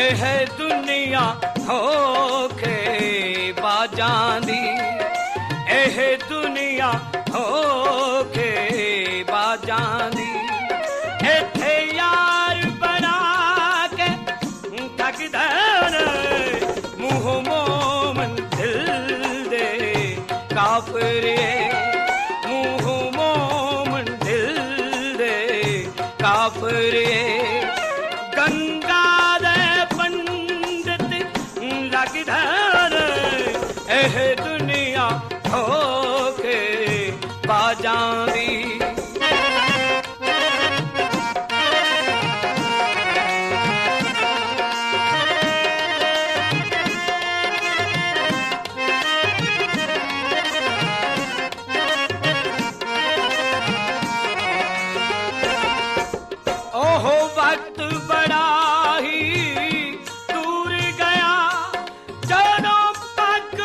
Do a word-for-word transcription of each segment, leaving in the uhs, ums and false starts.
ਇਹ ਦੁਨੀਆ ਧੋਖੇ ਬਾਜਾਂ ਦੀ, ਇਹ ਦੁਨੀਆ ਧੋਖੇ ਬਾਜਾਂ ਦੀ। ਇੱਥੇ ਯਾਰ ਬਣਾ ਕੇ ਠੱਗਦਾ ਨੇ, ਮੂੰਹੋਂ ਮੋਮਨ ਦਿਲ ਦੇ ਕਾਫਰ, ਮੂੰਹੋਂ ਮੋਮਨ ਦਿਲ ਦੇ ਕਾਫਰ। ਗੰਗਾ ਦੇ ਪੰਡਤ ਲੱਗਦਾ ਨੇ, ਇਹ ਦੁਨੀਆ ਧੋਖੇ ਬਾਜਾਂ ਦੀ। वक्त बड़ा ही दूर गया, ਜਦੋਂ ਪੱਗ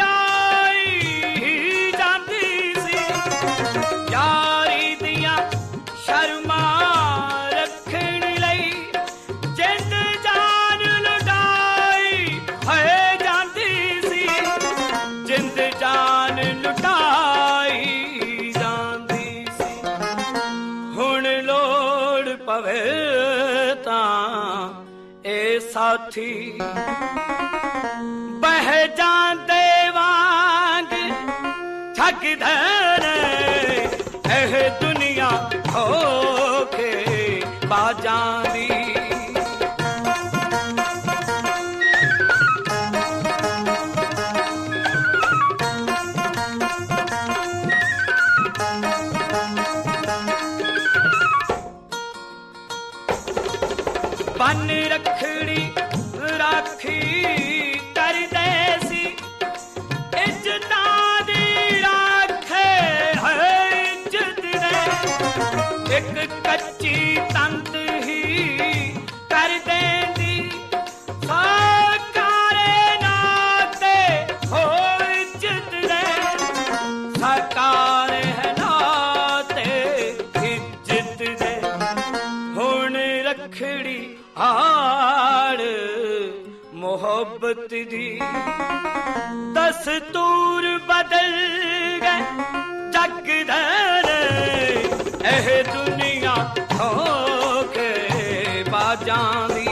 ਵਟਾਈ ਜਾਂਦੀ ਸੀ। ਯਾਰੀ ਦੀਆਂ ਸ਼ਰਮਾਂ ਰੱਖਣ ਲਈ ਜਿੰਦ ਜਾਨ ਲੁਟਾਈ ਹੈ ਜਾਂਦੀ ਸੀ, ਜਿੰਦ ਜਾਨ ਲੁਟਾਈ ਜਾਂਦੀ ਸੀ। ਹੁਣ ਲੋੜ ਪਵੇ ਇਹ ਸਾਥੀ ਬਹਿ ਜਾਂਦੇ ਵਾਂਗ ਠੱਗਦੇ ਨੇ, ਇਹ ਦੁਨੀਆ ਧੋਖੇ ਬਾਜਾਂ ਦੀ। ਬੰਨ ਰੱਖੜੀ ਰਾਖੀ ਕਰਦੇ ਸੀ, ਇੱਜ਼ਤਾਂ ਦੀ ਰਾਖੇ ਹੈ ਇੱਜ਼ਤ ਦੇ। ਇੱਕ ਕੱਚੀ ਤੰਤ ਹੀ ਕਰ ਦੇਂਦੀ, ਸਾਕਾਰੇ ਨਾਤੇ ਹੋ ਇੱਜ਼ਤ ਦੇ, ਸਾਕਾਰੇ ਹੈ ਨਾਤੇ ਇੱਜ਼ਤ ਦੇ। ਹੁਣ ਰੱਖੜੀ ਆੜ ਮੁਹੱਬਤ ਦੀ, ਦਸਤੂਰ ਬਦਲ ਗਏ ਜਗ ਦੇ, ਇਹ ਦੁਨੀਆ ਧੋਖੇ ਬਾਜਾਂ ਦੀ।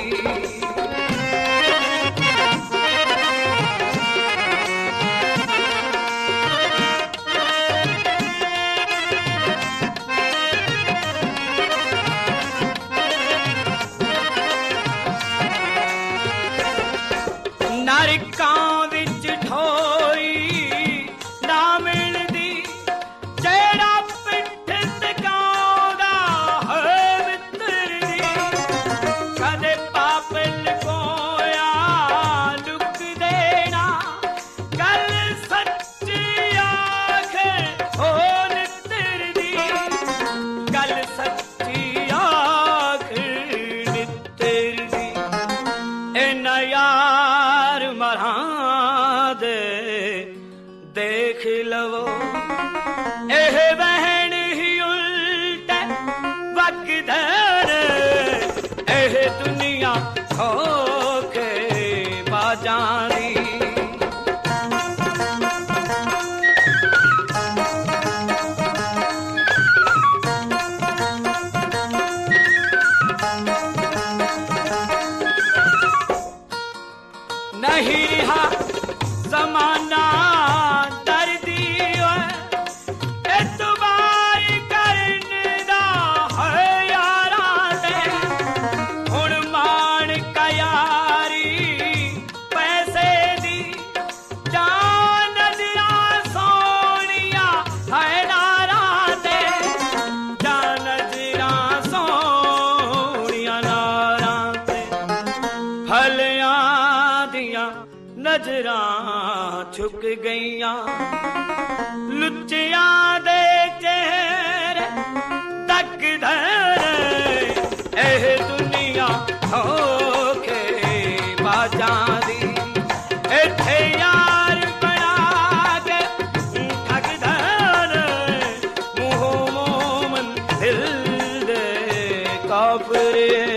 ਨਰਕਾਂ ਵਿੱਚ ਠੋਈ ਨਾ ਮਿਲਦੀ, ਜਿਹੜਾ ਪਿੱਠ ਟਿਕਾਉਂਦਾ ਹੈ ਮਿੱਤਰ ਦੀ। ਕਦੇ ਪਾਪ ਲੁਕੋਇਆ ਲੁਕ ਦੇਣਾ, ਗੱਲ ਸੱਚੀ ਆਖੇ ਹੋ ਨਿੱਤਰ ਦੀ, ਗੱਲ ਸੱਚੀ ਆਖੇ ਨਿੱਤਰ ਦੀ। ਇਹਨਾਂ ਯਾਰ ਮਰਾਂ ਦੇ ਦੇਖ ਲਵੋ, ਇਹ ਬਹਿਣ ਹੀ ਉਲਟੇ ਵਗਦੇ ਨੇ, ਇਹ ਦੁਨੀਆ ਧੋਖੇ ਬਾਜਾਂ ਦੀ। नहीं रहा जमाना दर्दी, एतबार करने दा है यारा दे। हुण मान का यारी पैसे दी, जान नजरा सोनिया है नारा दे, जान नजरा सोनिया नारा दे। फलियां नजरां छुक गईयां, लुच्चियां दे चेहरे तकदे ने, ਇਹ ਦੁਨੀਆ ਧੋਖੇ ਬਾਜਾਂ ਦੀ। ਇੱਥੇ ਯਾਰ ਬਣਾ ਕੇ ਠੱਗਦਾ ਨੇ, ਮੂੰਹੋਂ ਮੋਮਨ ਦਿਲ ਦੇ ਕਾਫਰ।